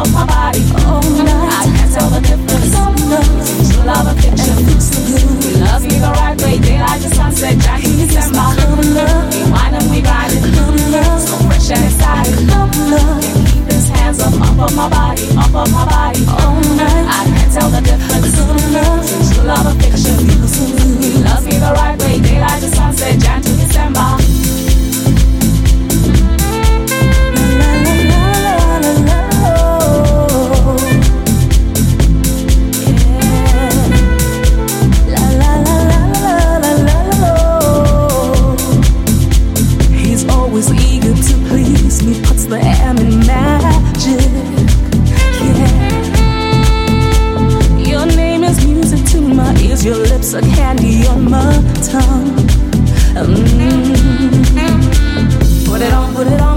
of my body. Oh, I can't tell the difference. True love or fiction. We love you the right way. Daylight to sunset, Jack to December. We wine and we ride it. So fresh and excited. Can't keep his hands up of my body, up of my body. All night. I can't tell the difference. True love or fiction. We love you the right way. Daylight to sunset, Jack to December. Eager to please me, puts the M in magic. Yeah, your name is music to my ears, your lips are candy on my tongue. Put it on, put it on.